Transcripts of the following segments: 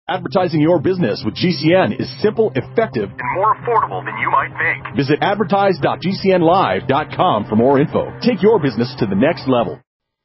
Advertising your business with GCN is simple, effective, and more affordable than you might think. Visit advertise.gcnlive.com for more info. Take your business to the next level.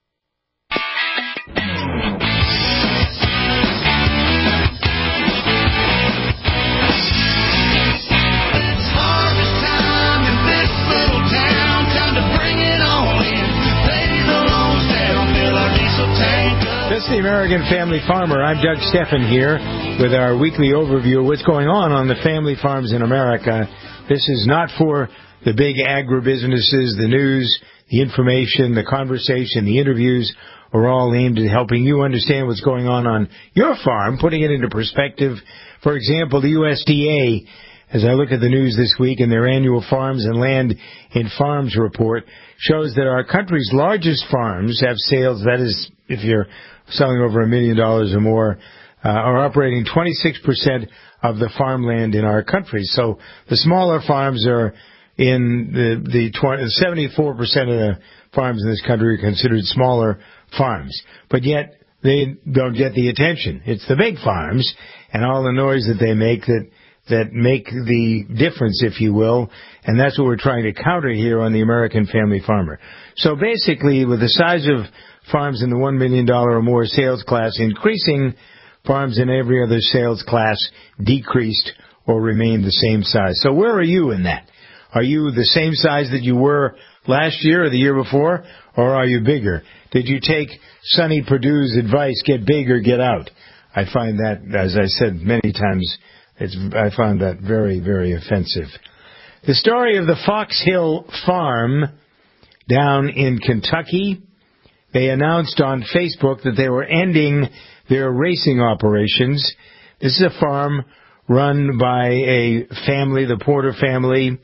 This is the American Family Farmer. I'm Doug Steffen here with our weekly overview of what's going on the family farms in America. This is not for the big agribusinesses. The news, the information, the conversation, the interviews are all aimed at helping you understand what's going on your farm, putting it into perspective. For example, the USDA, as I look at the news this week in their annual Farms and Land in Farms report, shows that our country's largest farms have sales, that is, if you're selling over $1 million or more, are operating 26% of the farmland in our country. So the smaller farms are in the 74% of the farms in this country are considered smaller farms. But yet they don't get the attention. It's the big farms and all the noise that they make that make the difference, if you will, and that's what we're trying to counter here on the American Family Farmer. So basically, with the size of farms in the $1 million or more sales class increasing, farms in every other sales class decreased or remained the same size. So where are you in that? Are you the same size that you were last year or the year before, or are you bigger? Did you take Sonny Perdue's advice, get big or get out? I find that, as I said many times, I found that very, very offensive. The story of the Fox Hill Farm down in Kentucky, they announced on Facebook that they were ending their racing operations. This is a farm run by a family, the Porter family.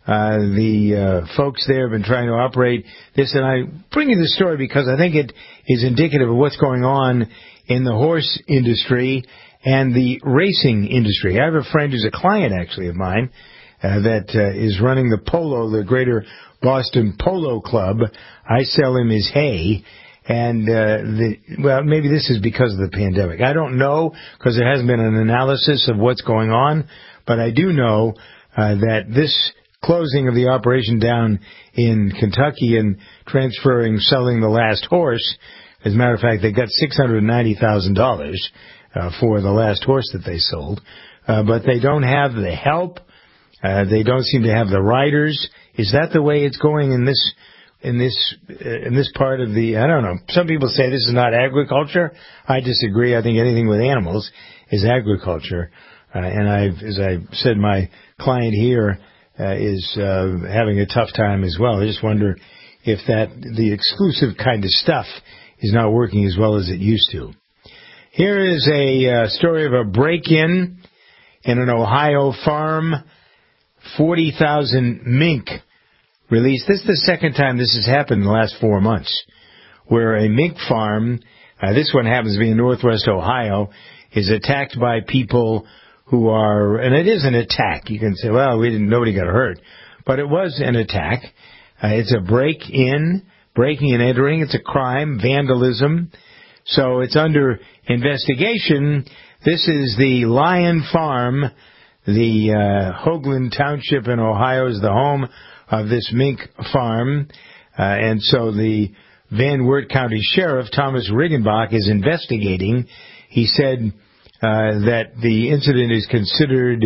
The folks there have been trying to operate this, and I bring you this story because I think it is indicative of what's going on in the horse industry and the racing industry. I have a friend who's a client, actually, of mine, that is running the Greater Boston Polo Club. I sell him his hay, and maybe this is because of the pandemic. I don't know, because there hasn't been an analysis of what's going on, but I do know that this closing of the operation down in Kentucky and selling the last horse, as a matter of fact, they got $690,000 for the last horse that they sold, but they don't have the help. They don't seem to have the riders. Is that the way it's going in this part of the? I don't know. Some people say this is not agriculture. I disagree. I think anything with animals is agriculture. And as I said, my client here is having a tough time as well. I just wonder if the exclusive kind of stuff is not working as well as it used to. Here is a story of a break-in in an Ohio farm. 40,000 mink released. This is the second time this has happened in the last 4 months, where a mink farm, this one happens to be in northwest Ohio, is attacked by people who are, and it is an attack. You can say, well, nobody got hurt, but it was an attack. It's a breaking and entering. It's a crime, vandalism. So it's under investigation. This is the Lion Farm. The Hoagland Township in Ohio is the home of this mink farm. And so the Van Wert County Sheriff, Thomas Riggenbach, is investigating. He said that the incident is considered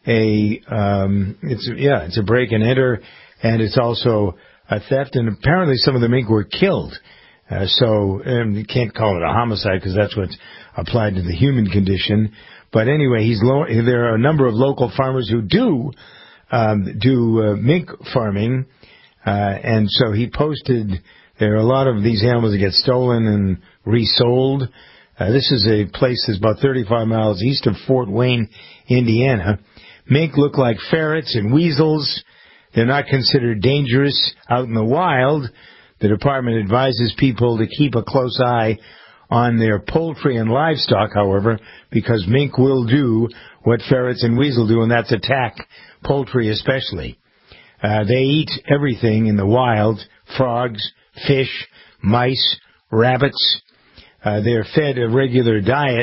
it's a break and enter, and it's also a theft. And apparently some of the mink were killed. So you can't call it a homicide because that's what's applied to the human condition. But anyway, there are a number of local farmers who do mink farming, and so he posted. There are a lot of these animals that get stolen and resold. This is a place that's about 35 miles east of Fort Wayne, Indiana. Mink look like ferrets and weasels. They're not considered dangerous out in the wild. The department advises people to keep a close eye on their poultry and livestock, however, because mink will do what ferrets and weasel do, and that's attack poultry especially. They eat everything in the wild: frogs, fish, mice, rabbits. They're fed a regular diet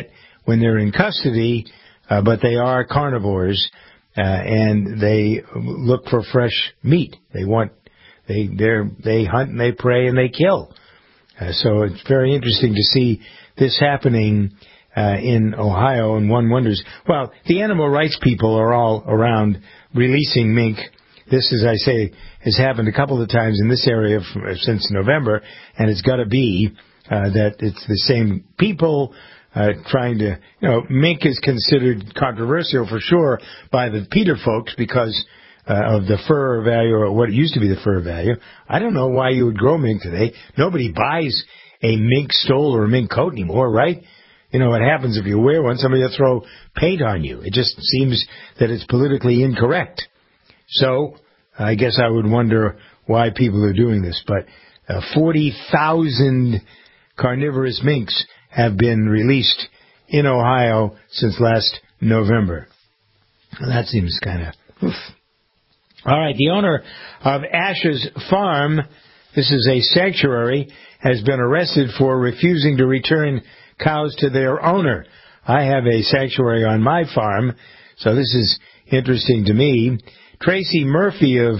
when they're in custody, but they are carnivores, and they look for fresh meat. They hunt and they prey and they kill. So it's very interesting to see this happening in Ohio, and one wonders, well, the animal rights people are all around releasing mink. This, as I say, has happened a couple of times in this area since November, and it's got to be that it's the same people trying to, mink is considered controversial for sure by the PETA folks because of the fur value, or what used to be the fur value. I don't know why you would grow mink today. Nobody buys a mink stole or a mink coat anymore, right? What happens if you wear one? Somebody will throw paint on you. It just seems that it's politically incorrect. So I guess I would wonder why people are doing this. But 40,000 carnivorous minks have been released in Ohio since last November. That seems kind of oof. All right, the owner of Ash's Farm, this is a sanctuary, has been arrested for refusing to return cows to their owner. I have a sanctuary on my farm, so this is interesting to me. Tracy Murphy of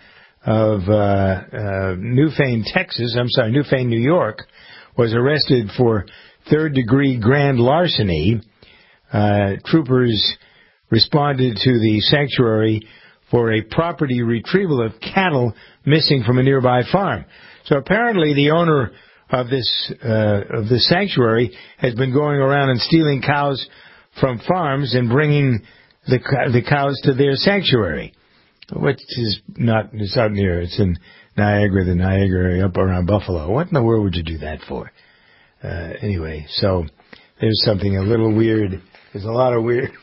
Newfane, New York, was arrested for third-degree grand larceny. Troopers responded to the sanctuary for a property retrieval of cattle missing from a nearby farm. So apparently the owner of this sanctuary has been going around and stealing cows from farms and bringing the cows to their sanctuary, which is not, it's out near, it's in Niagara, the Niagara area up around Buffalo. What in the world would you do that for? Anyway, so there's something a little weird. There's a lot of weird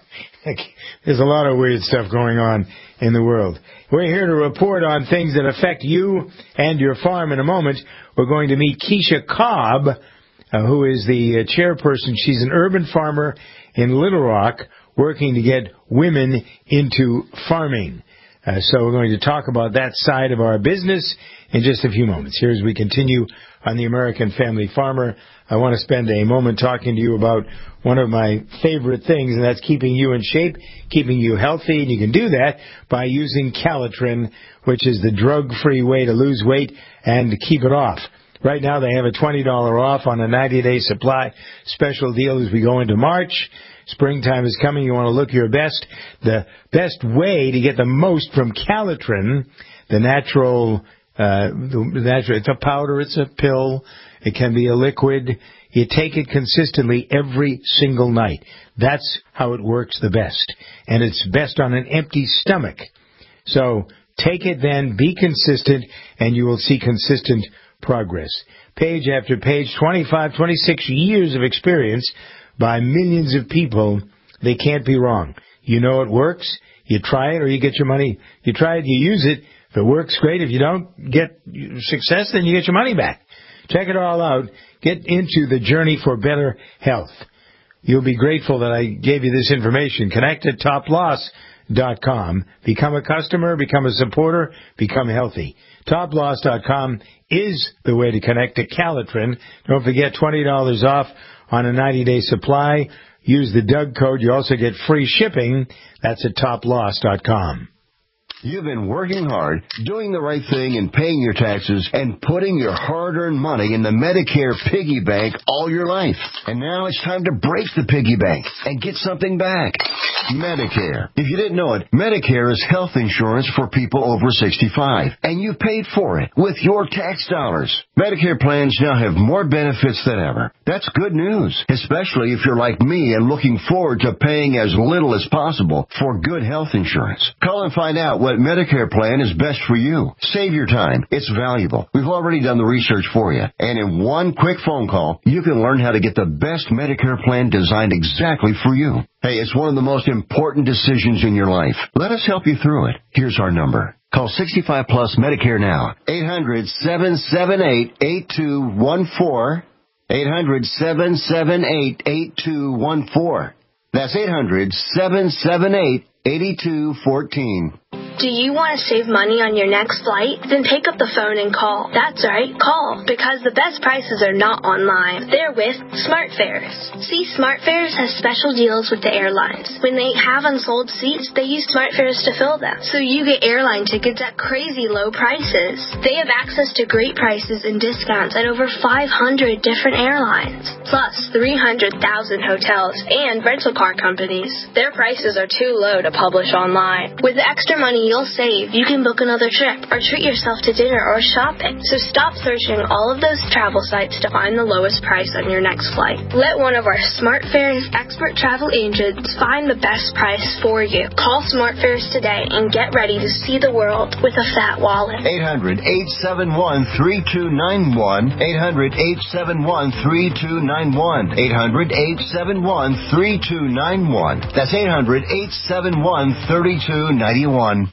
stuff going on in the world. We're here to report on things that affect you and your farm in a moment. We're going to meet Keisha Cobb, who is the chairperson. She's an urban farmer in Little Rock working to get women into farming. So we're going to talk about that side of our business in just a few moments. Here as we continue on the American Family Farmer, I want to spend a moment talking to you about one of my favorite things, and that's keeping you in shape, keeping you healthy, and you can do that by using Calitrin, which is the drug-free way to lose weight and to keep it off. Right now they have a $20 off on a 90-day supply special deal as we go into March. Springtime is coming. You want to look your best. The best way to get the most from Calitrin, the natural, it's a powder, it's a pill, it can be a liquid. You take it consistently every single night. That's how it works the best. And it's best on an empty stomach. So take it then, be consistent, and you will see consistent progress. Page after page, 25, 26 years of experience by millions of people. They can't be wrong. You know it works. You try it or you get your money. You try it, you use it. If it works, great. If you don't get success, then you get your money back. Check it all out. Get into the journey for better health. You'll be grateful that I gave you this information. Connect at toploss.com. Become a customer, become a supporter, become healthy. Toploss.com is the way to connect to Calitrin. Don't forget $20 off on a 90-day supply. Use the Doug code. You also get free shipping. That's at toploss.com. You've been working hard, doing the right thing and paying your taxes and putting your hard-earned money in the Medicare piggy bank all your life. And now it's time to break the piggy bank and get something back. Medicare. If you didn't know it, Medicare is health insurance for people over 65. And you paid for it with your tax dollars. Medicare plans now have more benefits than ever. That's good news, especially if you're like me and looking forward to paying as little as possible for good health insurance. Call and find out what Medicare plan is best for you. Save your time. It's valuable. We've already done the research for you. And in one quick phone call, you can learn how to get the best Medicare plan designed exactly for you. Hey, it's one of the most important decisions in your life. Let us help you through it. Here's our number. Call 65 Plus Medicare now. 800-778-8214. 800-778-8214. That's 800-778-8214. Do you want to save money on your next flight? Then pick up the phone and call. That's right, call, because the best prices are not online. They're with SmartFares. See, SmartFares has special deals with the airlines. When they have unsold seats, they use SmartFares to fill them. So you get airline tickets at crazy low prices. They have access to great prices and discounts at over 500 different airlines, plus 300,000 hotels and rental car companies. Their prices are too low to publish online. With the extra money you'll save, you can book another trip or treat yourself to dinner or shopping. So stop searching all of those travel sites to find the lowest price on your next flight. Let one of our SmartFares expert travel agents find the best price for you. Call SmartFares today and get ready to see the world with a fat wallet. 800-871-3291. 800-871-3291. 800-871-3291. That's 800-871-3291.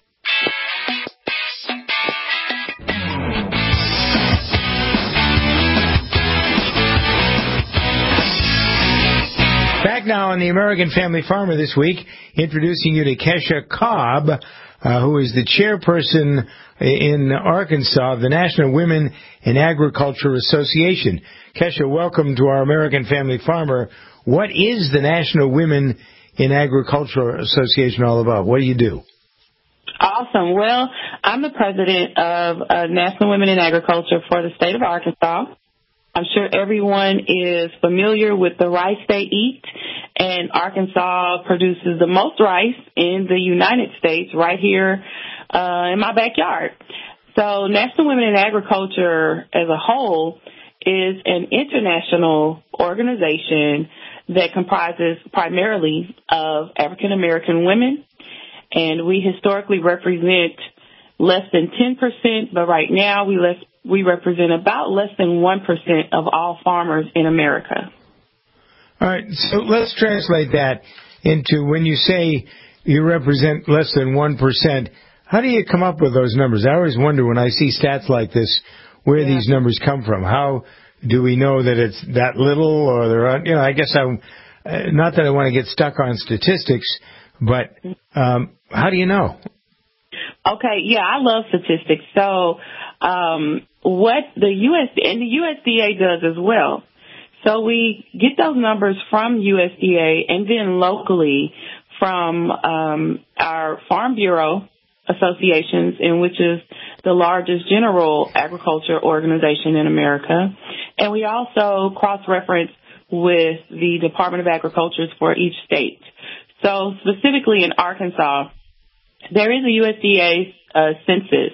Back now on the American Family Farmer this week, introducing you to Kesha Cobb, who is the chairperson in Arkansas of the National Women in Agriculture Association. Kesha, welcome to our American Family Farmer. What is the National Women in Agriculture Association all about? What do you do? Awesome. Well, I'm the president of National Women in Agriculture for the state of Arkansas. I'm sure everyone is familiar with the rice they eat, and Arkansas produces the most rice in the United States right here in my backyard. So National Women in Agriculture as a whole is an international organization that comprises primarily of African American women, and we historically represent less than 10%, but right now we represent about less than 1% of all farmers in America. All right, so let's translate that into when you say you represent less than 1%, how do you come up with those numbers? I always wonder when I see stats like this where these numbers come from. How do we know that it's that little, or they're, I guess I'm not that I want to get stuck on statistics, but how do you know? Okay, yeah, I love statistics. So what the USDA does as well. So we get those numbers from USDA and then locally from our Farm Bureau associations, in which is the largest general agriculture organization in America. And we also cross-reference with the Department of Agriculture for each state. So specifically in Arkansas, there is a USDA census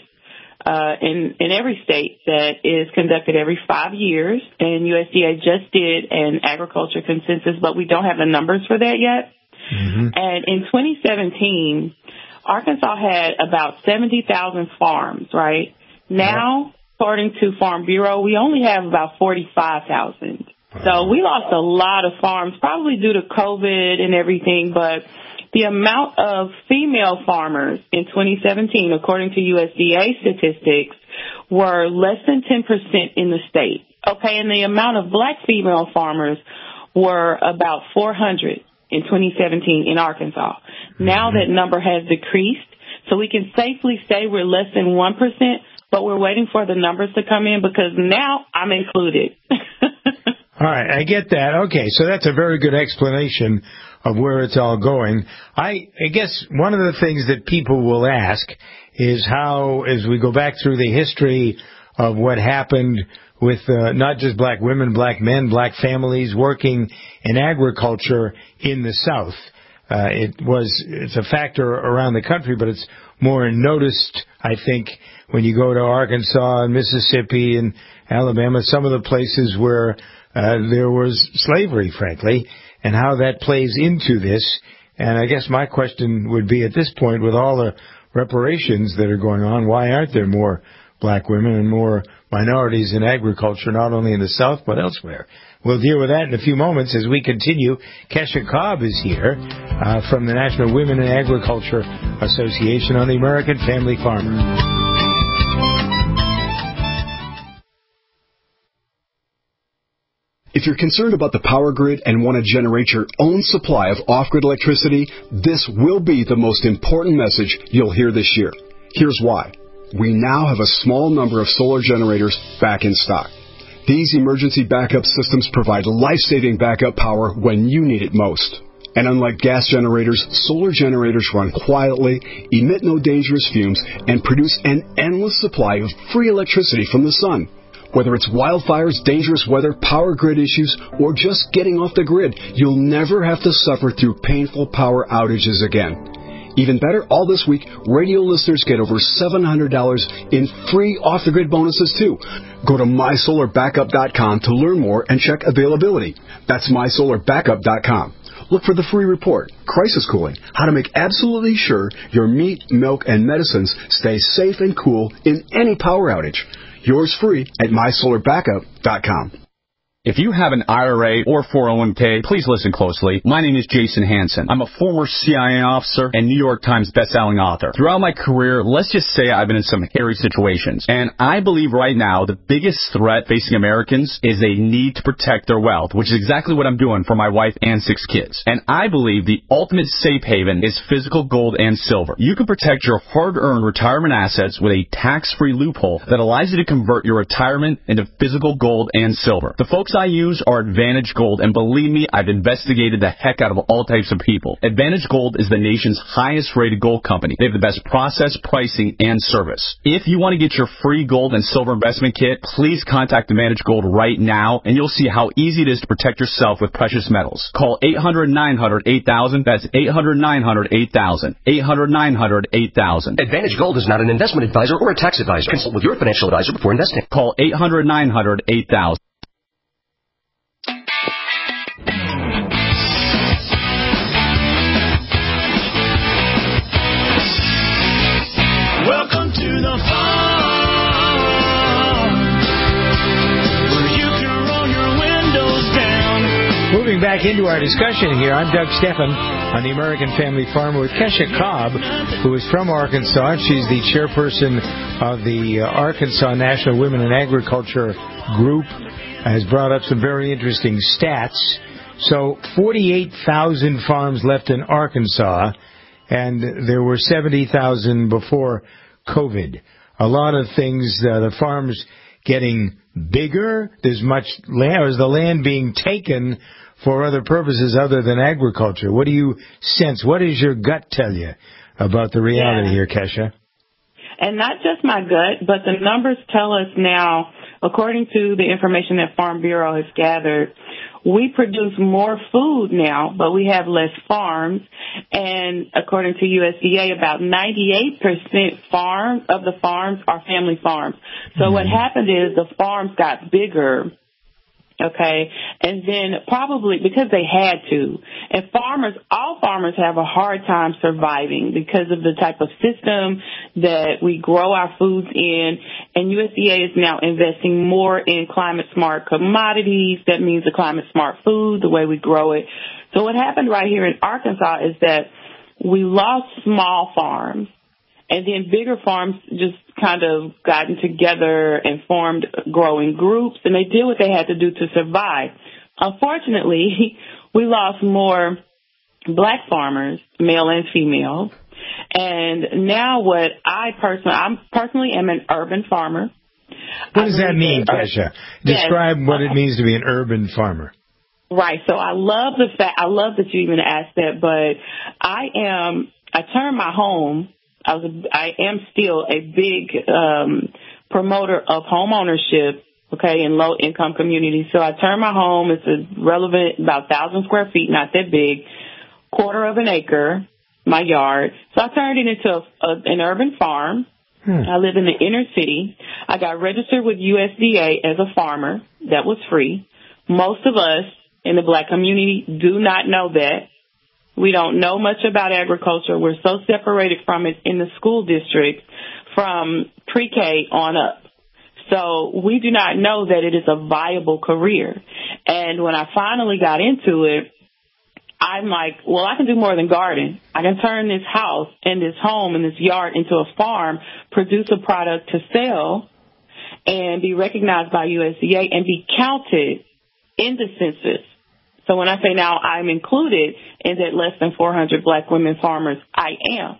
in every state that is conducted every 5 years, and USDA just did an agriculture consensus, but we don't have the numbers for that yet. Mm-hmm. And in 2017, Arkansas had about 70,000 farms, right? Now, according to Farm Bureau, we only have about 45,000. So we lost a lot of farms, probably due to COVID and everything, but the amount of female farmers in 2017, according to USDA statistics, were less than 10% in the state. Okay, and the amount of black female farmers were about 400 in 2017 in Arkansas. Now that number has decreased, so we can safely say we're less than 1%, but we're waiting for the numbers to come in because now I'm included. All right, I get that. Okay, so that's a very good explanation of where it's all going. I guess one of the things that people will ask is how, as we go back through the history of what happened with not just black women, black men, black families working in agriculture in the South. It's a factor around the country, but it's more noticed, I think, when you go to Arkansas and Mississippi and Alabama, some of the places where there was slavery, frankly, and how that plays into this. And I guess my question would be, at this point, with all the reparations that are going on, why aren't there more black women and more minorities in agriculture, not only in the South but elsewhere? We'll deal with that in a few moments as we continue. Kesha Cobb is here from the National Women in Agriculture Association on the American Family Farmer. If you're concerned about the power grid and want to generate your own supply of off-grid electricity, this will be the most important message you'll hear this year. Here's why. We now have a small number of solar generators back in stock. These emergency backup systems provide life-saving backup power when you need it most. And unlike gas generators, solar generators run quietly, emit no dangerous fumes, and produce an endless supply of free electricity from the sun. Whether it's wildfires, dangerous weather, power grid issues, or just getting off the grid, you'll never have to suffer through painful power outages again. Even better, all this week, radio listeners get over $700 in free off-the-grid bonuses, too. Go to mysolarbackup.com to learn more and check availability. That's mysolarbackup.com. Look for the free report, Crisis Cooling, how to make absolutely sure your meat, milk, and medicines stay safe and cool in any power outage. Yours free at mysolarbackup.com. If you have an IRA or 401k, please listen closely. My name is Jason Hansen. I'm a former CIA officer and New York Times bestselling author. Throughout my career, let's just say I've been in some hairy situations. And I believe right now the biggest threat facing Americans is a need to protect their wealth, which is exactly what I'm doing for my wife and 6 kids. And I believe the ultimate safe haven is physical gold and silver. You can protect your hard-earned retirement assets with a tax-free loophole that allows you to convert your retirement into physical gold and silver. The folks I use are Advantage Gold, and believe me, I've investigated the heck out of all types of people. Advantage Gold is the nation's highest-rated gold company. They have the best process, pricing, and service. If you want to get your free gold and silver investment kit, please contact Advantage Gold right now, and you'll see how easy it is to protect yourself with precious metals. Call 800-900-8000. That's 800-900-8000. 800-900-8000. Advantage Gold is not an investment advisor or a tax advisor. Consult with your financial advisor before investing. Call 800-900-8000. Welcome to the farm, where you can roll your windows down. Moving back into our discussion here, I'm Doug Steffen on the American Family Farmer with Kesha Cobb, who is from Arkansas. She's the chairperson of the Arkansas National Women in Agriculture Group. Has brought up some very interesting stats. So 48,000 farms left in Arkansas, and there were 70,000 before COVID. A lot of things, the farms getting bigger. There's much land, or is the land being taken for other purposes other than agriculture? What do you sense? What does your gut tell you about the reality here, Kesha? And not just my gut, but the numbers tell us now, according to the information that Farm Bureau has gathered, we produce more food now, but we have less farms. And according to USDA, about 98% of the farms are family farms. So what happened is the farms got bigger, okay, and then probably because they had to. And all farmers have a hard time surviving because of the type of system that we grow our foods in. And USDA is now investing more in climate-smart commodities. That means the climate-smart food, the way we grow it. So what happened right here in Arkansas is that we lost small farms, and then bigger farms just kind of gotten together and formed growing groups, and they did what they had to do to survive. Unfortunately, we lost more black farmers, male and female. And now I personally am an urban farmer. What does that mean, Kesha? Describe what it means to be an urban farmer. Right. So I love that you even asked that, but I turned my home. I am still a big promoter of home ownership, okay, in low income communities. So I turned my home. It's relevant, about 1,000 square feet, not that big, 1/4 of an acre, my yard. So I turned it into an urban farm. I live in the inner city. I got registered with USDA as a farmer. That was free. Most of us in the black community do not know that. We don't know much about agriculture. We're so separated from it in the school district from pre-K on up. So we do not know that it is a viable career. And when I finally got into it, I'm like, well, I can do more than garden. I can turn this house and this home and this yard into a farm, produce a product to sell, and be recognized by USDA and be counted in the census. So when I say now I'm included in that less than 400 black women farmers, I am.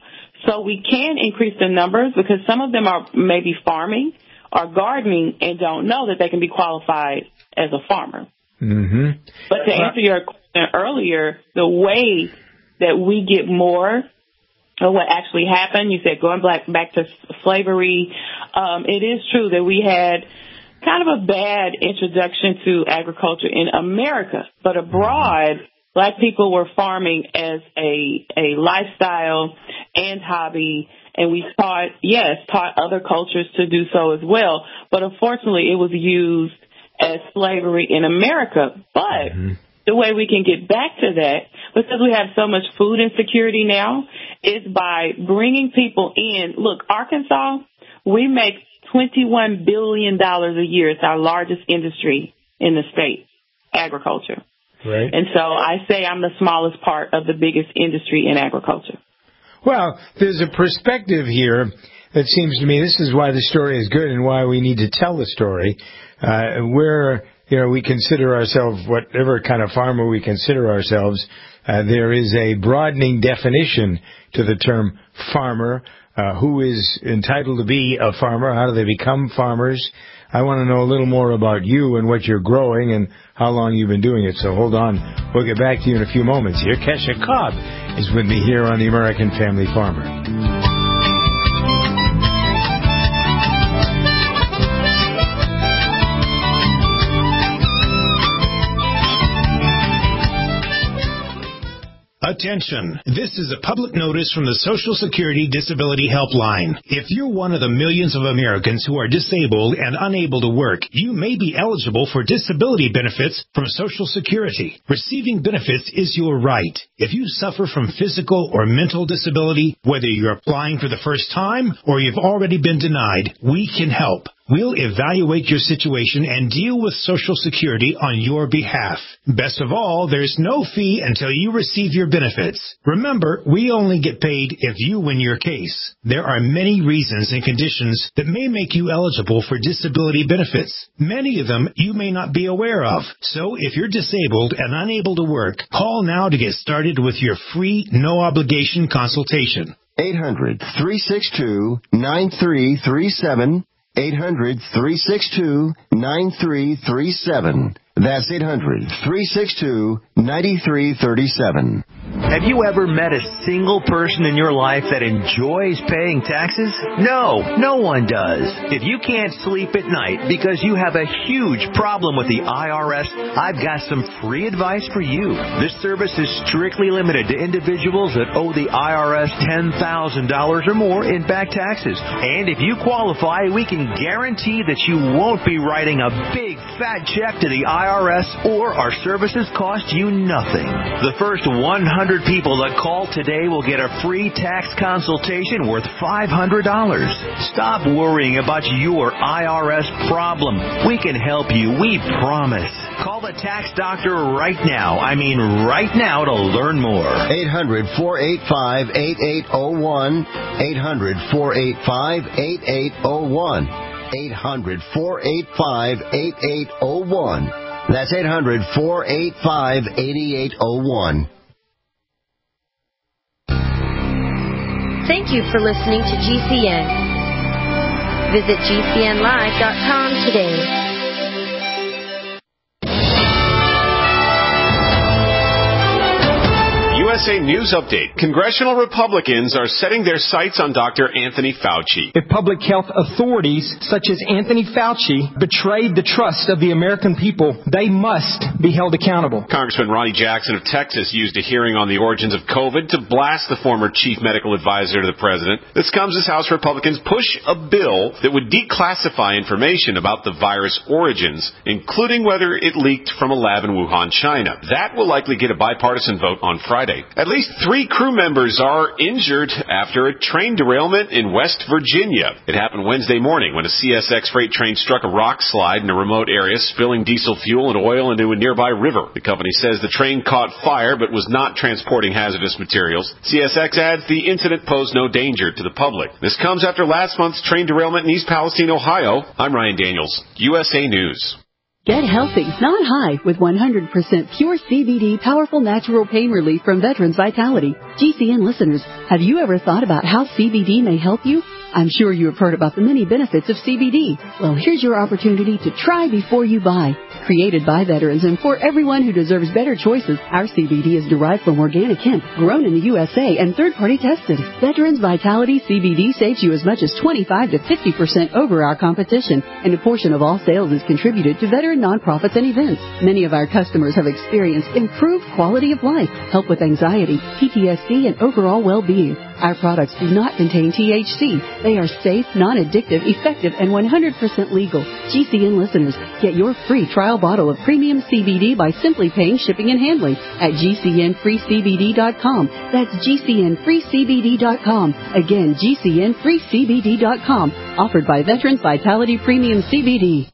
So we can increase the numbers because some of them are maybe farming or gardening and don't know that they can be qualified as a farmer. Mm-hmm. But to answer your question earlier, the way that we get more of what actually happened, you said going back to slavery, it is true that we had kind of a bad introduction to agriculture in America. But abroad, Black people were farming as a lifestyle and hobby, and we taught other cultures to do so as well. But unfortunately, it was used as slavery in America. But the way we can get back to that, because we have so much food insecurity now, is by bringing people in. Look, Arkansas, we make $21 billion a year. It's our largest industry in the state, agriculture. Right. And so I say I'm the smallest part of the biggest industry in agriculture. Well, there's a perspective here that seems to me this is why the story is good and why we need to tell the story. Where, we consider ourselves, whatever kind of farmer we consider ourselves, there is a broadening definition to the term farmer. Who is entitled to be a farmer? How do they become farmers? I want to know a little more about you and what you're growing and how long you've been doing it. So hold on. We'll get back to you in a few moments here. Kesha Cobb is with me here on the American Family Farmer. Attention. This is a public notice from the Social Security Disability Helpline. If you're one of the millions of Americans who are disabled and unable to work, you may be eligible for disability benefits from Social Security. Receiving benefits is your right. If you suffer from physical or mental disability, whether you're applying for the first time or you've already been denied, we can help. We'll evaluate your situation and deal with Social Security on your behalf. Best of all, there's no fee until you receive your benefits. Remember, we only get paid if you win your case. There are many reasons and conditions that may make you eligible for disability benefits. Many of them you may not be aware of. So if you're disabled and unable to work, call now to get started with your free, no-obligation consultation. 800-362-9337. 800-362-9337. That's 800-362-9337. Have you ever met a single person in your life that enjoys paying taxes? No, no one does. If you can't sleep at night because you have a huge problem with the IRS, I've got some free advice for you. This service is strictly limited to individuals that owe the IRS $10,000 or more in back taxes. And if you qualify, we can guarantee that you won't be writing a big fat check to the IRS, or our services cost you nothing. The first 100 people that call today will get a free tax consultation worth $500. Stop worrying about your IRS problem. We can help you, we promise. Call the tax doctor right now. I mean right now to learn more. 800-485-8801. 800-485-8801. 800-485-8801. That's 800-485-8801. Thank you for listening to GCN. Visit GCNlive.com today. USA News Update. Congressional Republicans are setting their sights on Dr. Anthony Fauci. If public health authorities, such as Anthony Fauci, betrayed the trust of the American people, they must be held accountable. Congressman Ronnie Jackson of Texas used a hearing on the origins of COVID to blast the former chief medical advisor to the president. This comes as House Republicans push a bill that would declassify information about the virus origins, including whether it leaked from a lab in Wuhan, China. That will likely get a bipartisan vote on Friday. At least 3 crew members are injured after a train derailment in West Virginia. It happened Wednesday morning when a CSX freight train struck a rock slide in a remote area, spilling diesel fuel and oil into a nearby river. The company says the train caught fire but was not transporting hazardous materials. CSX adds the incident posed no danger to the public. This comes after last month's train derailment in East Palestine, Ohio. I'm Ryan Daniels, USA News. Get healthy, not high, with 100% pure CBD powerful natural pain relief from Veterans Vitality. GCN listeners, have you ever thought about how CBD may help you? I'm sure you have heard about the many benefits of CBD. Well, here's your opportunity to try before you buy. Created by veterans and for everyone who deserves better choices, our CBD is derived from organic hemp, grown in the USA, and third-party tested. Veterans Vitality CBD saves you as much as 25 to 50% over our competition, and a portion of all sales is contributed to veteran nonprofits and events. Many of our customers have experienced improved quality of life, help with anxiety, PTSD, and overall well-being. Our products do not contain THC. They are safe, non-addictive, effective, and 100% legal. GCN listeners, get your free trial bottle of premium CBD by simply paying shipping and handling at GCNFreeCBD.com. That's GCNFreeCBD.com. Again, GCNFreeCBD.com. Offered by Veterans Vitality Premium CBD.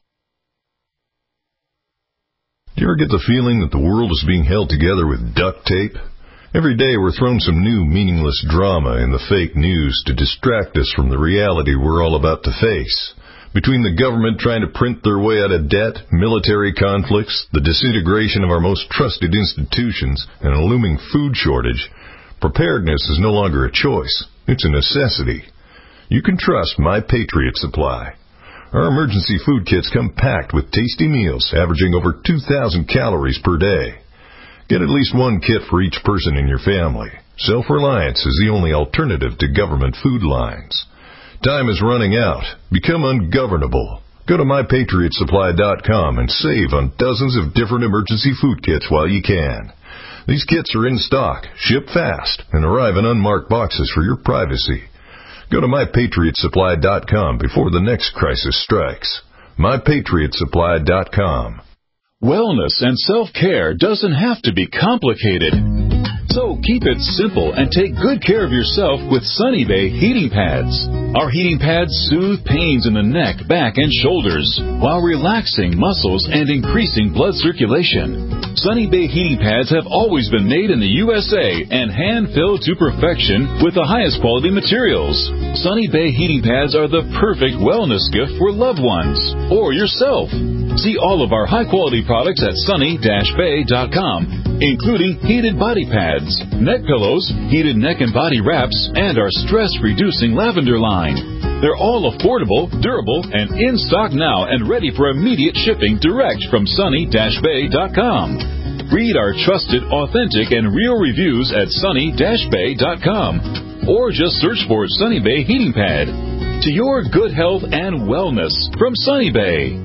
Do you ever get the feeling that the world is being held together with duct tape? Every day we're thrown some new meaningless drama in the fake news to distract us from the reality we're all about to face. Between the government trying to print their way out of debt, military conflicts, the disintegration of our most trusted institutions, and a looming food shortage, preparedness is no longer a choice. It's a necessity. You can trust My Patriot Supply. Our emergency food kits come packed with tasty meals averaging over 2,000 calories per day. Get at least one kit for each person in your family. Self-reliance is the only alternative to government food lines. Time is running out. Become ungovernable. Go to MyPatriotSupply.com and save on dozens of different emergency food kits while you can. These kits are in stock, ship fast, and arrive in unmarked boxes for your privacy. Go to MyPatriotSupply.com before the next crisis strikes. MyPatriotSupply.com. Wellness and self-care doesn't have to be complicated. So keep it simple and take good care of yourself with Sunny Bay heating pads. Our heating pads soothe pains in the neck, back, and shoulders while relaxing muscles and increasing blood circulation. Sunny Bay heating pads have always been made in the USA and hand-filled to perfection with the highest quality materials. Sunny Bay heating pads are the perfect wellness gift for loved ones or yourself. See all of our high-quality products at sunny-bay.com, including heated body pads, neck pillows, heated neck and body wraps, and our stress-reducing lavender line. They're all affordable, durable, and in stock now and ready for immediate shipping direct from sunny-bay.com. Read our trusted, authentic, and real reviews at sunny-bay.com, or just search for Sunny Bay Heating Pad. To your good health and wellness from Sunny Bay.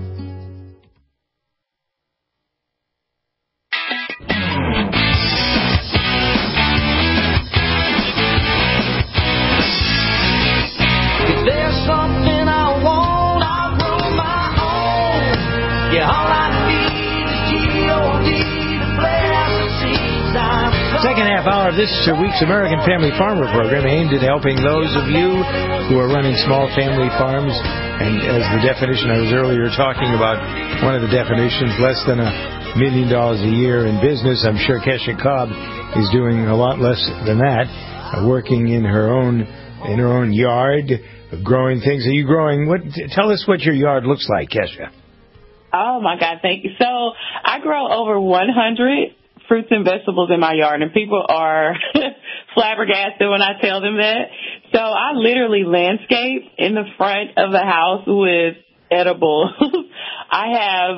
Second half hour of this week's American Family Farmer program aimed at helping those of you who are running small family farms. And as the definition I was earlier talking about, one of the definitions, less than $1 million a year in business. I'm sure Kesha Cobb is doing a lot less than that, working in her own yard, growing things. Are you growing? Tell us what your yard looks like, Kesha. Oh my God, thank you. So I grow over 100 fruits and vegetables in my yard, and people are flabbergasted when I tell them that. So I literally landscape in the front of the house with edibles. I have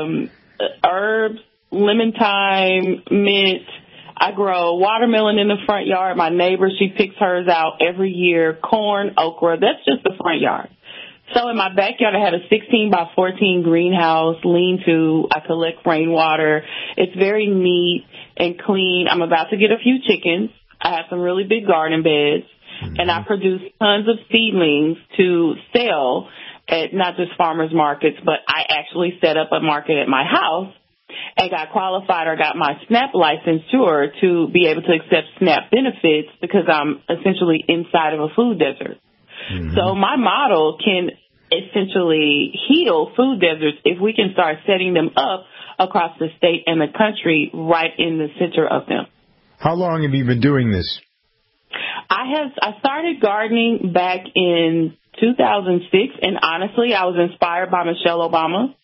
herbs, lemon thyme, mint. I grow watermelon in the front yard. My neighbor, she picks hers out every year. Corn, okra. That's just the front yard. So in my backyard, I have a 16 by 14 greenhouse, lean-to. I collect rainwater. It's very neat and clean. I'm about to get a few chickens. I have some really big garden beds, and I produce tons of seedlings to sell at not just farmers markets, but I actually set up a market at my house and got qualified or got my SNAP licensure to be able to accept SNAP benefits because I'm essentially inside of a food desert. So my model can essentially heal food deserts if we can start setting them up across the state and the country right in the center of them. How long have you been doing this? I started gardening back in 2006, and honestly, I was inspired by Michelle Obama.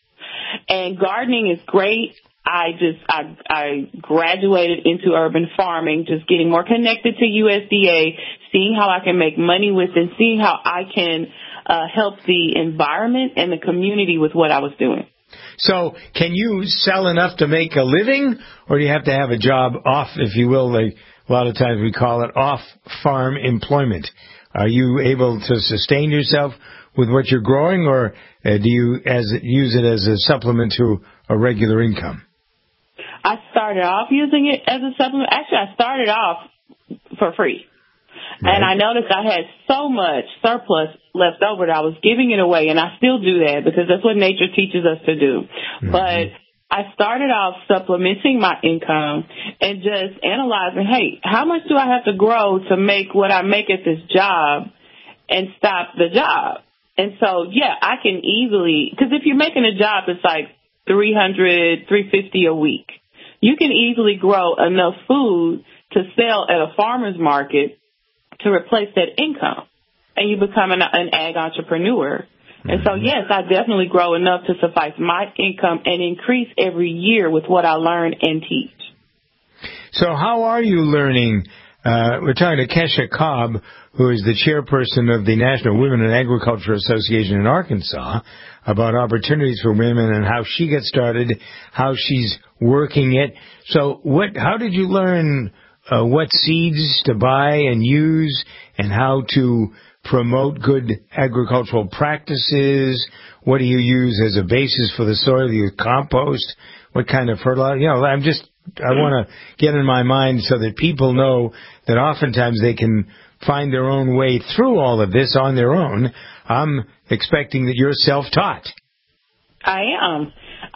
And gardening is great. I graduated into urban farming, just getting more connected to USDA, seeing how I can make money with it, seeing how I can help the environment and the community with what I was doing. So can you sell enough to make a living, or do you have to have a job off, if you will, like a lot of times we call it off-farm employment? Are you able to sustain yourself with what you're growing, or do you use it as a supplement to a regular income? I started off using it as a supplement. Actually, I started off for free. Right. And I noticed I had so much surplus left over that I was giving it away, and I still do that because that's what nature teaches us to do. Mm-hmm. But I started off supplementing my income and just analyzing, hey, how much do I have to grow to make what I make at this job and stop the job? And so, yeah, I can easily, because if you're making a job that's like $300, $350 a week, you can easily grow enough food to sell at a farmer's market to replace that income, and you become an ag entrepreneur. And so, yes, I definitely grow enough to suffice my income and increase every year with what I learn and teach. So how are you learning? We're talking to Kesha Cobb, who is the chairperson of the National Women in Agriculture Association in Arkansas, about opportunities for women and how she got started, how she's working it. So how did you learn what seeds to buy and use and how to promote good agricultural practices? What do you use as a basis for the soil? Do you compost? What kind of fertilizer? You know, I want to get in my mind so that people know that oftentimes they can find their own way through all of this on their own. I'm expecting that you're self-taught. I am.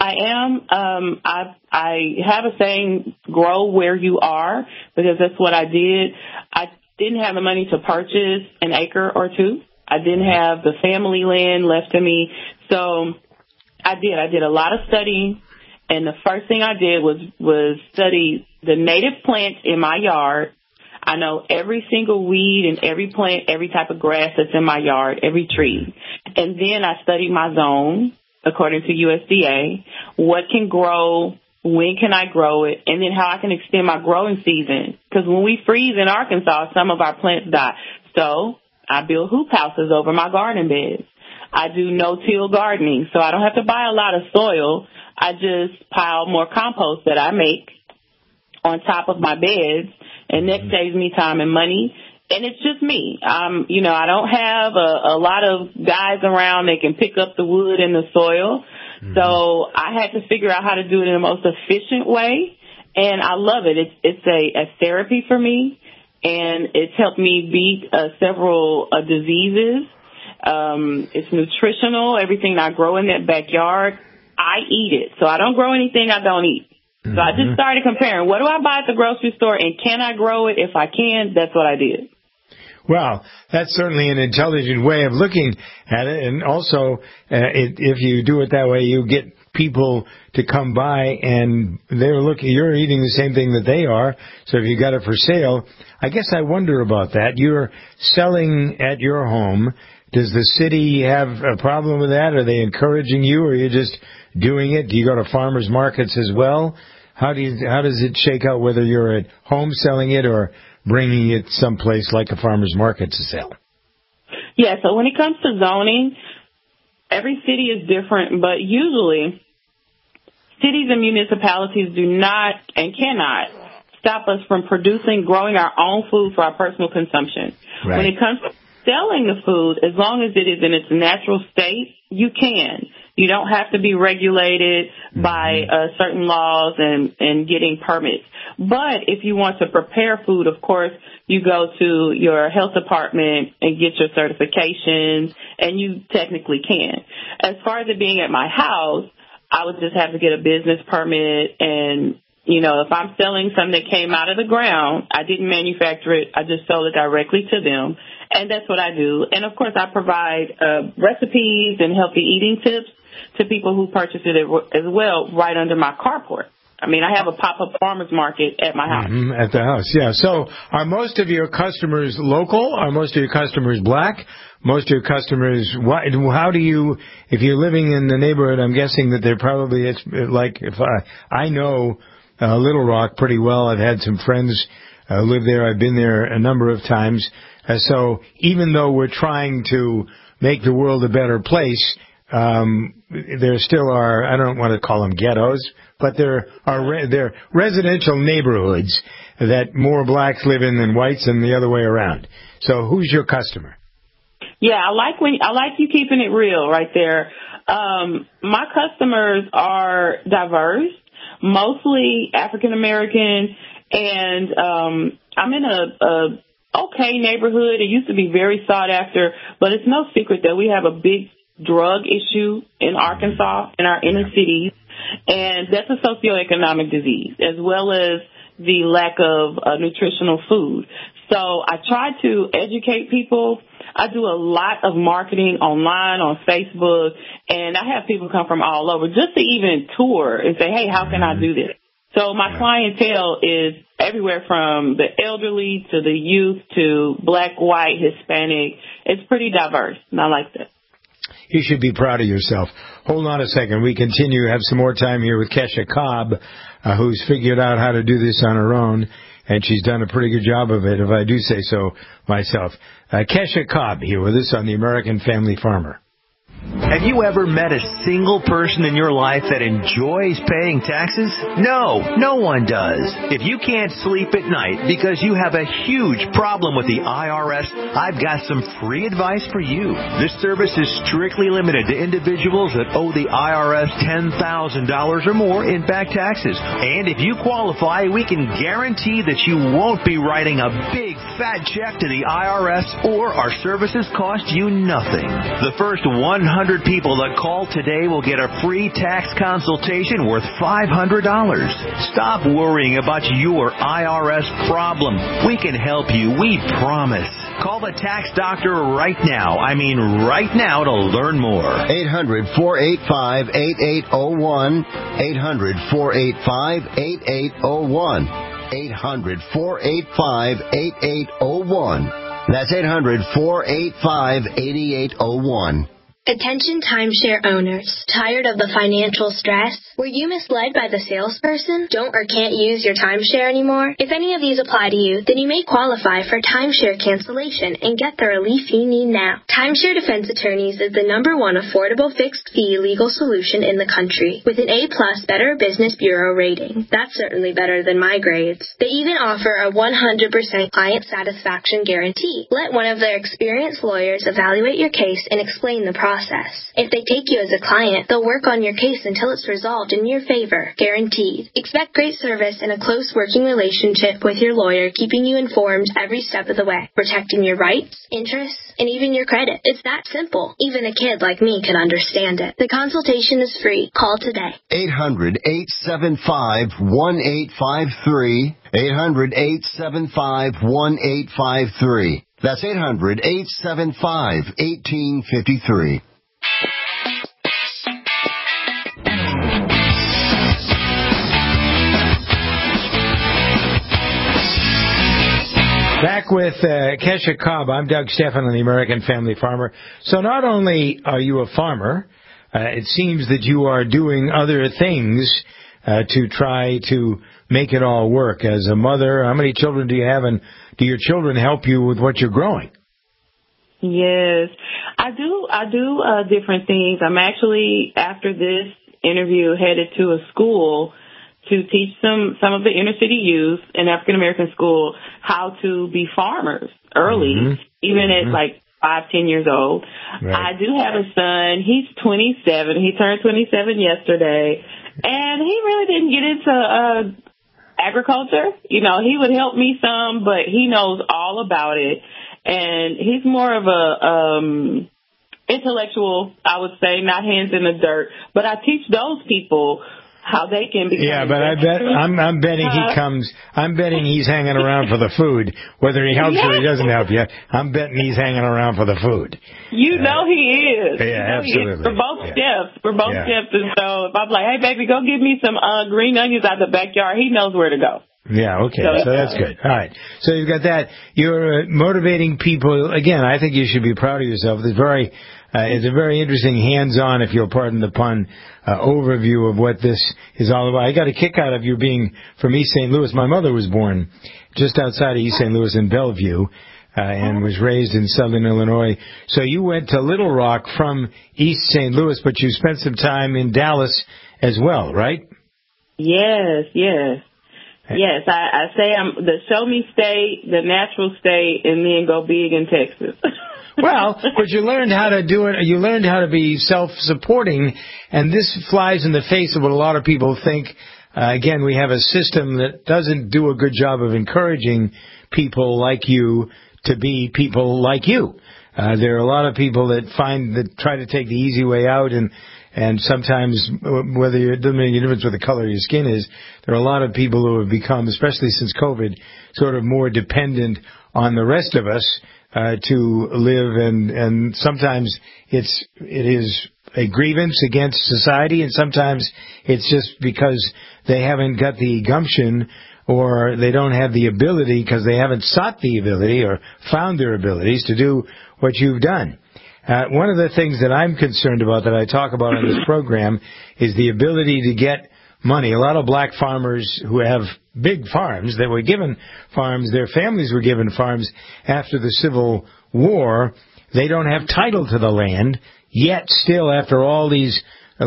I have a saying, grow where you are, because that's what I did. I didn't have the money to purchase an acre or two. I didn't have the family land left to me. So I did a lot of studying. And the first thing I did was study the native plants in my yard. I know every single weed and every plant, every type of grass that's in my yard, every tree. And then I studied my zone according to USDA, what can grow, when can I grow it, and then how I can extend my growing season. Because when we freeze in Arkansas, some of our plants die. So I build hoop houses over my garden beds. I do no-till gardening, so I don't have to buy a lot of soil. I just pile more compost that I make on top of my beds, and that saves me time and money. And it's just me. I don't have a lot of guys around that can pick up the wood and the soil. Mm-hmm. So I had to figure out how to do it in the most efficient way. And I love it. It's a therapy for me, and it's helped me beat several diseases. It's nutritional. Everything I grow in that backyard, I eat it. So I don't grow anything I don't eat. Mm-hmm. So I just started comparing. What do I buy at the grocery store, and can I grow it? If I can, that's what I did. Well, that's certainly an intelligent way of looking at it. And also, if you do it that way, you get people to come by and you're eating the same thing that they are. So if you got it for sale, I guess I wonder about that. You're selling at your home. Does the city have a problem with that? Are they encouraging you, or are you just doing it? Do you go to farmers markets as well? How does it shake out whether you're at home selling it or bringing it someplace like a farmer's market to sell? Yeah, so when it comes to zoning, every city is different, but usually cities and municipalities do not and cannot stop us from growing our own food for our personal consumption. Right. When it comes to selling the food, as long as it is in its natural state, you can. You don't have to be regulated by certain laws and getting permits. But if you want to prepare food, of course, you go to your health department and get your certifications, and you technically can. As far as it being at my house, I would just have to get a business permit. And, if I'm selling something that came out of the ground, I didn't manufacture it. I just sold it directly to them. And that's what I do. And, of course, I provide recipes and healthy eating tips to people who purchase it as well right under my carport. I mean, I have a pop-up farmer's market at my house. At the house, yeah. So are most of your customers local? Are most of your customers black? Most of your customers, how do you, if you're living in the neighborhood, I'm guessing that they're probably, it's like, if I know Little Rock pretty well. I've had some friends live there. I've been there a number of times. So even though we're trying to make the world a better place, there still are, I don't want to call them ghettos, but there are residential neighborhoods that more blacks live in than whites and the other way around. So who's your customer? Yeah, I like you keeping it real right there. My customers are diverse, mostly African American, and I'm in a okay neighborhood. It used to be very sought after, but it's no secret that we have a big drug issue in Arkansas, in our inner cities, and that's a socioeconomic disease, as well as the lack of nutritional food. So I try to educate people. I do a lot of marketing online, on Facebook, and I have people come from all over just to even tour and say, hey, how can I do this? So my clientele is everywhere from the elderly to the youth to black, white, Hispanic. It's pretty diverse, and I like that. You should be proud of yourself. Hold on a second. We continue. Have some more time here with Kesha Cobb, who's figured out how to do this on her own, and she's done a pretty good job of it, if I do say so myself. Kesha Cobb here with us on the American Family Farmer. Have you ever met a single person in your life that enjoys paying taxes? No, no one does. If you can't sleep at night because you have a huge problem with the IRS, I've got some free advice for you. This service is strictly limited to individuals that owe the IRS $10,000 or more in back taxes. And if you qualify, we can guarantee that you won't be writing a big fat check to the IRS, or our services cost you nothing. The first 100 people that call today will get a free tax consultation worth $500. Stop worrying about your IRS problem. We can help you, we promise. Call the tax doctor right now. I mean right now, to learn more. 800-485-8801. 800-485-8801. 800-485-8801. That's 800-485-8801. Attention timeshare owners. Tired of the financial stress? Were you misled by the salesperson? Don't or can't use your timeshare anymore? If any of these apply to you, then you may qualify for timeshare cancellation and get the relief you need now. Timeshare Defense Attorneys is the #1 affordable fixed-fee legal solution in the country, with an A+ Better Business Bureau rating. That's certainly better than my grades. They even offer a 100% client satisfaction guarantee. Let one of their experienced lawyers evaluate your case and explain the process. If they take you as a client, they'll work on your case until it's resolved in your favor, guaranteed. Expect great service and a close working relationship with your lawyer, keeping you informed every step of the way, protecting your rights, interests, and even your credit. It's that simple. Even a kid like me can understand it. The consultation is free. Call today. 800-875-1853. 800-875-1853. That's 800-875-1853. Back with Kesha Cobb. I'm Doug Stephan on the American Family Farmer. So not only are you a farmer, it seems that you are doing other things to try to make it all work. As a mother, how many children do you have, and do your children help you with what you're growing? Yes, I do different things. I'm actually, after this interview, headed to a school to teach some of the inner city youth in African American school how to be farmers early, even at like 5-10 years old. Right. I do have a son. He's 27. He turned 27 yesterday, and he really didn't get into agriculture. You know, he would help me some, but he knows all about it. And he's more of a intellectual, I would say, not hands in the dirt. But I teach those people how they can become. Yeah, but I bet I'm betting he comes. I'm betting he's hanging around for the food, whether he helps or he doesn't help you. I'm betting he's hanging around for the food. You know he is. Yeah, absolutely. For both chefs. For both chefs. And so if I'm like, hey, baby, go get me some green onions out the backyard, he knows where to go. Yeah, okay. So that's good. All right. So you've got that. You're motivating people. Again, I think you should be proud of yourself. It's a very interesting hands-on, if you'll pardon the pun, overview of what this is all about. I got a kick out of you being from East St. Louis. My mother was born just outside of East St. Louis in Bellevue and was raised in Southern Illinois. So you went to Little Rock from East St. Louis, but you spent some time in Dallas as well, right? Yes. Yes, I say I'm the show me state, the natural state, and then go big in Texas. Well, but you learned how to do it. You learned how to be self-supporting, and this flies in the face of what a lot of people think. Again, we have a system that doesn't do a good job of encouraging people like you to be people like you. There are a lot of people that try to take the easy way out, and sometimes, whether it doesn't make any difference what the color of your skin is, there are a lot of people who have become, especially since COVID, sort of more dependent on the rest of us to live, and sometimes it is a grievance against society, and sometimes it's just because they haven't got the gumption or they don't have the ability because they haven't sought the ability or found their abilities to do what you've done. One of the things that I'm concerned about that I talk about on this program is the ability to get money. A lot of black farmers who have big farms that were given farms, their families were given farms after the Civil War. They don't have title to the land, yet still after all these,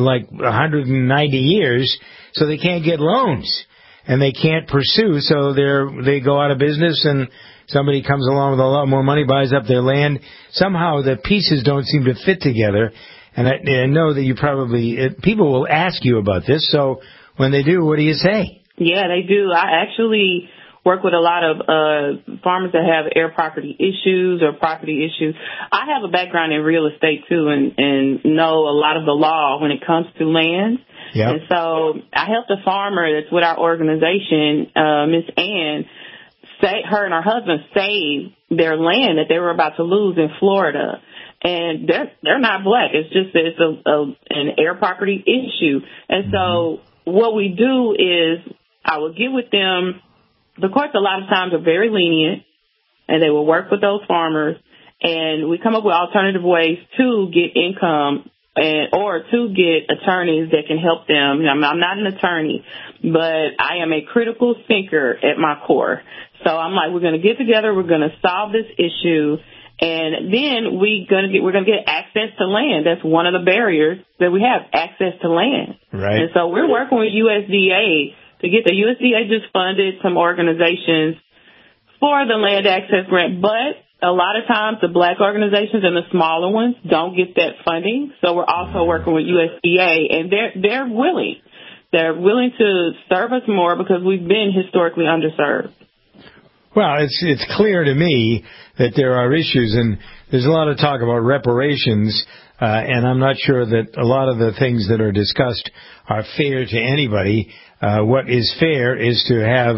190 years, so they can't get loans. And they can't pursue, so they go out of business, and somebody comes along with a lot more money, buys up their land. Somehow the pieces don't seem to fit together. And I know that people will ask you about this, so when they do, what do you say? Yeah, they do. I actually work with a lot of farmers that have air property issues or property issues. I have a background in real estate, too, and know a lot of the law when it comes to land. Yep. And so I helped a farmer that's with our organization, Miss Ann, her and her husband saved their land that they were about to lose in Florida. And they're not black. It's just that it's an air property issue. And so what we do is I will get with them. The courts a lot of times are very lenient, and they will work with those farmers, and we come up with alternative ways to get income or to get attorneys that can help them. I'm not an attorney, but I am a critical thinker at my core. So I'm like, we're going to get together, we're going to solve this issue, and then we're going to get access to land. That's one of the barriers that we have, access to land. Right. And so we're working with USDA to get the USDA just funded some organizations for the land access grant, but a lot of times the black organizations and the smaller ones don't get that funding. So we're also working with USDA, and they're willing. They're willing to serve us more because we've been historically underserved. Well, it's clear to me that there are issues, and there's a lot of talk about reparations, and I'm not sure that a lot of the things that are discussed are fair to anybody. What is fair is to have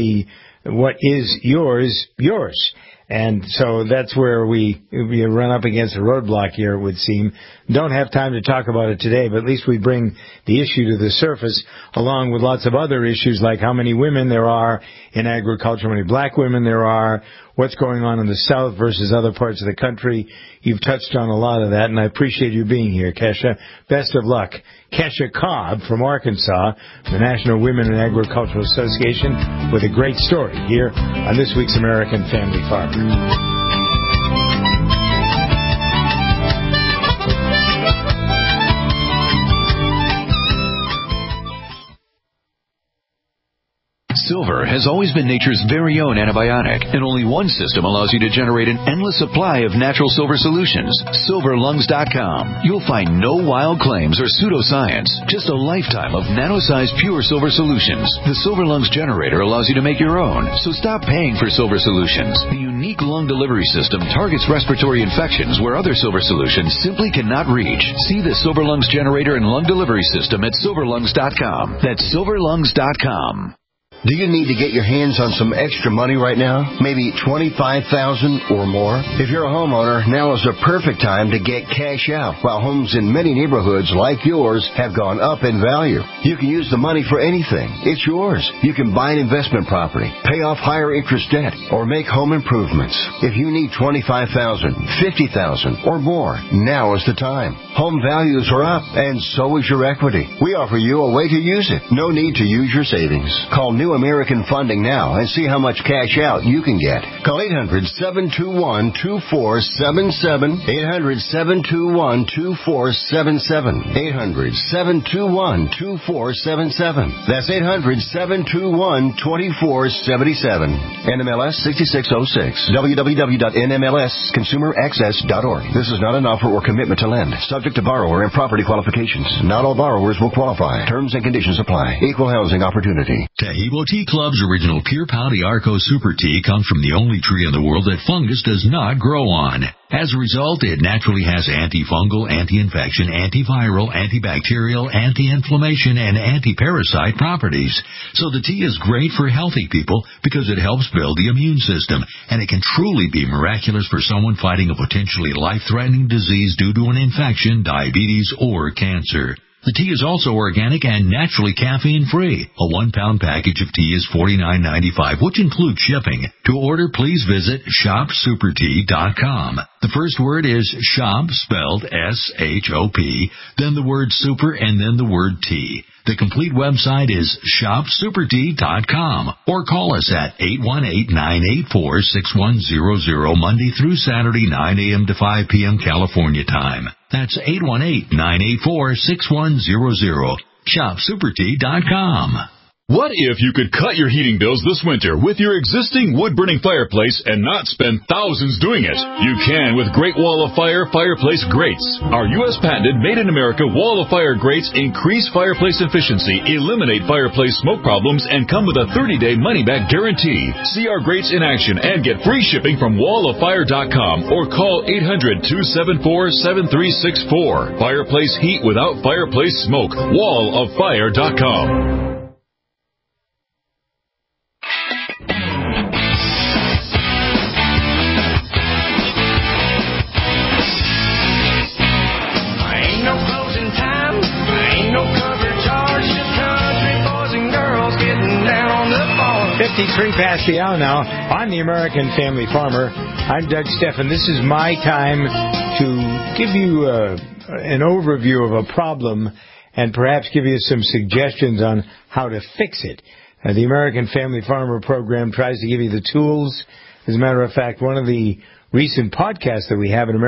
what is yours. And so that's where we run up against a roadblock here, it would seem. Don't have time to talk about it today, but at least we bring the issue to the surface, along with lots of other issues like how many women there are in agriculture, how many black women there are, what's going on in the South versus other parts of the country. You've touched on a lot of that, and I appreciate you being here, Kesha. Best of luck. Kesha Cobb from Arkansas, the National Women in Agricultural Association, with a great story here on this week's American Family Farmer. Silver has always been nature's very own antibiotic, and only one system allows you to generate an endless supply of natural silver solutions. SilverLungs.com. You'll find no wild claims or pseudoscience, just a lifetime of nano-sized pure silver solutions. The Silver Lungs generator allows you to make your own, so stop paying for silver solutions. The unique lung delivery system targets respiratory infections where other Silver solutions simply cannot reach. See the Silver Lungs generator and lung delivery system at silverlungs.com. That's silverlungs.com. Do you need to get your hands on some extra money right now? Maybe $25,000 or more? If you're a homeowner, now is the perfect time to get cash out. While homes in many neighborhoods like yours have gone up in value, you can use the money for anything. It's yours. You can buy an investment property, pay off higher interest debt, or make home improvements. If you need $25,000, $50,000 or more, now is the time. Home values are up, and so is your equity. We offer you a way to use it. No need to use your savings. Call New American Funding now and see how much cash out you can get. Call 800-721-2477. 800-721-2477. 800-721-2477. That's 800-721-2477. NMLS 6606. www.nmlsconsumeraccess.org. This is not an offer or commitment to lend. Subject to borrower and property qualifications. Not all borrowers will qualify. Terms and conditions apply. Equal housing opportunity. Tahibo Tea Club's original Pure Pau d'Arco Super Tea comes from the only tree in the world that fungus does not grow on. As a result, it naturally has antifungal, anti-infection, antiviral, antibacterial, anti-inflammation, and anti-parasite properties. So the tea is great for healthy people because it helps build the immune system, and it can truly be miraculous for someone fighting a potentially life-threatening disease due to an infection, diabetes, or cancer. The tea is also organic and naturally caffeine-free. A 1-pound package of tea is $49.95, which includes shipping. To order, please visit shopsupertea.com. The first word is shop, spelled S-H-O-P, then the word super, and then the word tea. The complete website is shopsupertea.com, or call us at 818-984-6100 Monday through Saturday, 9 a.m. to 5 p.m. California time. That's 818-984-6100. shopsupertea.com. What if you could cut your heating bills this winter with your existing wood-burning fireplace and not spend thousands doing it? You can with Great Wall of Fire fireplace grates. Our U.S. patented made-in-America Wall of Fire grates increase fireplace efficiency, eliminate fireplace smoke problems, and come with a 30-day money-back guarantee. See our grates in action and get free shipping from walloffire.com or call 800-274-7364. Fireplace heat without fireplace smoke. walloffire.com. Ain't no closing time, ain't no cover charge, just country boys and girls getting down on the farm. 53 past the hour now. I'm the American Family Farmer. I'm Doug Stephan. This is my time to give you an overview of a problem and perhaps give you some suggestions on how to fix it. The American Family Farmer program tries to give you the tools. As a matter of fact, one of the recent podcasts that we have at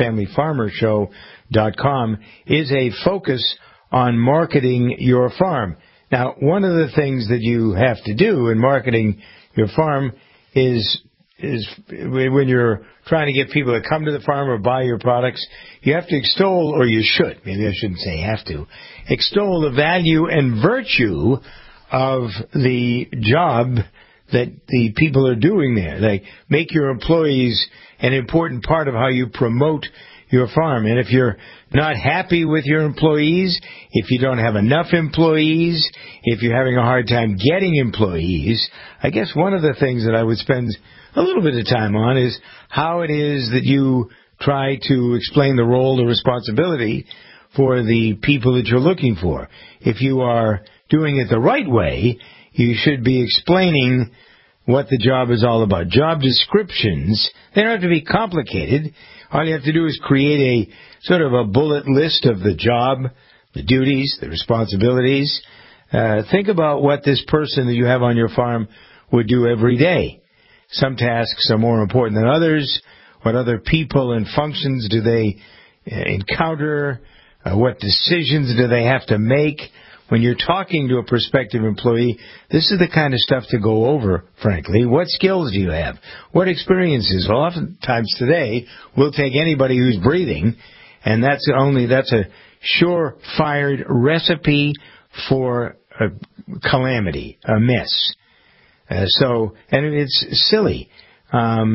AmericanFamilyFarmerShow.com is a focus on marketing your farm. Now, one of the things that you have to do in marketing your farm is when you're trying to get people to come to the farm or buy your products, you have to extol, or you should, maybe I shouldn't say have to, extol the value and virtue of the job that the people are doing there. They make your employees an important part of how you promote your farm. And if you're not happy with your employees, if you don't have enough employees, if you're having a hard time getting employees, I guess one of the things that I would spend a little bit of time on is how it is that you try to explain the role, the responsibility for the people that you're looking for. If you are doing it the right way, you should be explaining what the job is all about. Job descriptions, they don't have to be complicated. All you have to do is create a sort of a bullet list of the job, the duties, the responsibilities. Think about what this person that you have on your farm would do every day. Some tasks are more important than others. What other people and functions do they encounter? What decisions do they have to make? When you're talking to a prospective employee, this is the kind of stuff to go over, frankly. What skills do you have? What experiences? Well, oftentimes today, we'll take anybody who's breathing, and that's a sure-fired recipe for a calamity, a mess. And it's silly.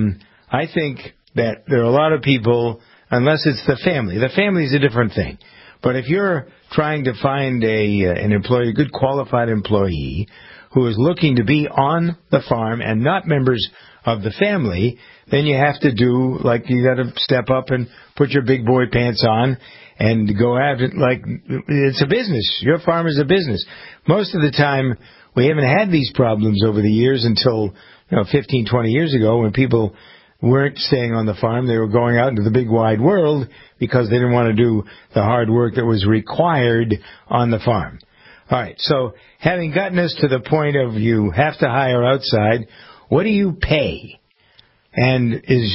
I think that there are a lot of people, unless it's the family. The family is a different thing. But if you're trying to find an employee, a good qualified employee, who is looking to be on the farm and not members of the family, then you have to do, like, you got to step up and put your big boy pants on and go at it like it's a business. Your farm is a business. Most of the time, we haven't had these problems over the years until 15, 20 years ago when people weren't staying on the farm. They were going out into the big wide world because they didn't want to do the hard work that was required on the farm. All right, so having gotten us to the point of you have to hire outside, what do you pay? And is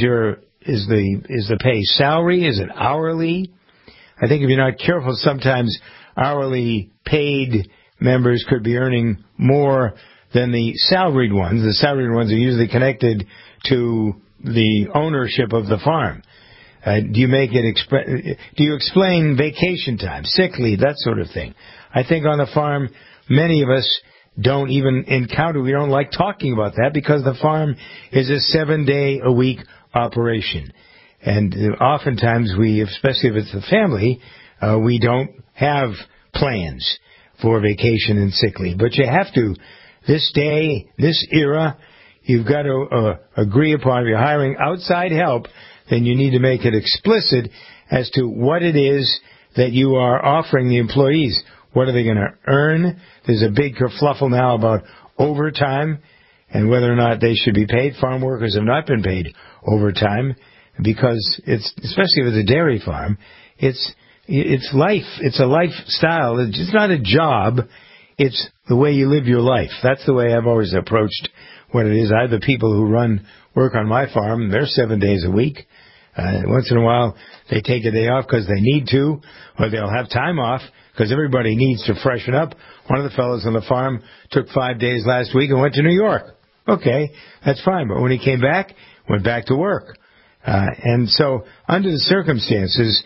the pay salary? Is it hourly? I think if you're not careful, sometimes hourly paid members could be earning more than the salaried ones. The salaried ones are usually connected to the ownership of the farm. Do you explain vacation time, sick leave, that sort of thing? I think on the farm, many of us don't even encounter, we don't like talking about that because the farm is a 7-day-a-week operation. And oftentimes especially if it's the family, we don't have plans for vacation and sick leave. But you have to, this day, this era, you've got to agree upon. If you're hiring outside help, then you need to make it explicit as to what it is that you are offering the employees. What are they going to earn? There's a big kerfluffle now about overtime and whether or not they should be paid. Farm workers have not been paid overtime because especially with a dairy farm, it's life. It's a lifestyle. It's not a job. It's the way you live your life. That's the way I've always approached what it is. I have the people who work on my farm. They're 7 days a week. Once in a while, they take a day off because they need to, or they'll have time off because everybody needs to freshen up. One of the fellows on the farm took 5 days last week and went to New York. Okay, that's fine. But when he came back, went back to work. And so under the circumstances,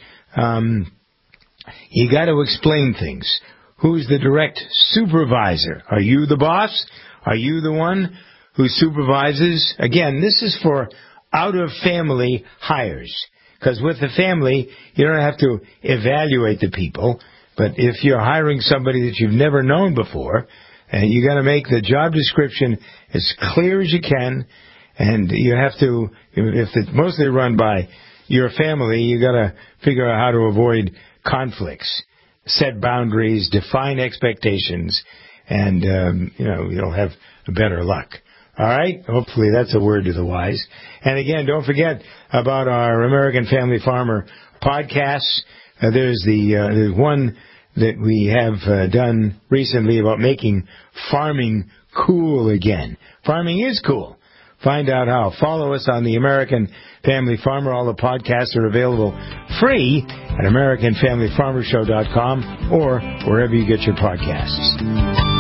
you got to explain things. Who's the direct supervisor? Are you the boss? Are you the one who supervises? Again, this is for out-of-family hires. Because with the family, you don't have to evaluate the people. But if you're hiring somebody that you've never known before, and you got to make the job description as clear as you can, and you have to, if it's mostly run by your family, you got to figure out how to avoid conflicts, set boundaries, define expectations, and you'll have better luck. All right? Hopefully that's a word to the wise. And again, don't forget about our American Family Farmer podcasts. There's one that we have done recently about making farming cool again. Farming is cool. Find out how. Follow us on the American Family Farmer. All the podcasts are available free at AmericanFamilyFarmerShow.com or wherever you get your podcasts.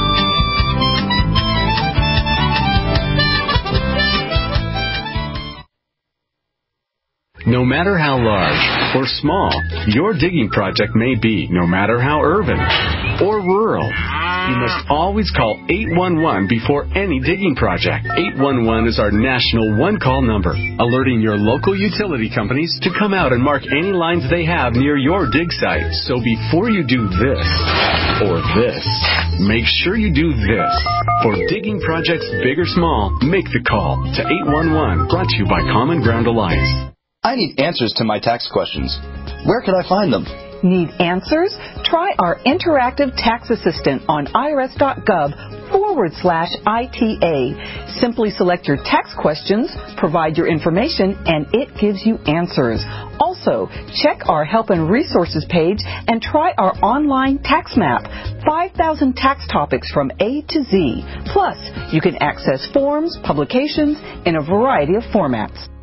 No matter how large or small your digging project may be, no matter how urban or rural, you must always call 811 before any digging project. 811 is our national one-call number, alerting your local utility companies to come out and mark any lines they have near your dig site. So before you do this or this, make sure you do this. For digging projects big or small, make the call to 811, brought to you by Common Ground Alliance. I need answers to my tax questions. Where can I find them? Need answers? Try our interactive tax assistant on irs.gov/ITA. Simply select your tax questions, provide your information, and it gives you answers. Also, check our Help and Resources page and try our online tax map. 5,000 tax topics from A to Z. Plus, you can access forms, publications in a variety of formats.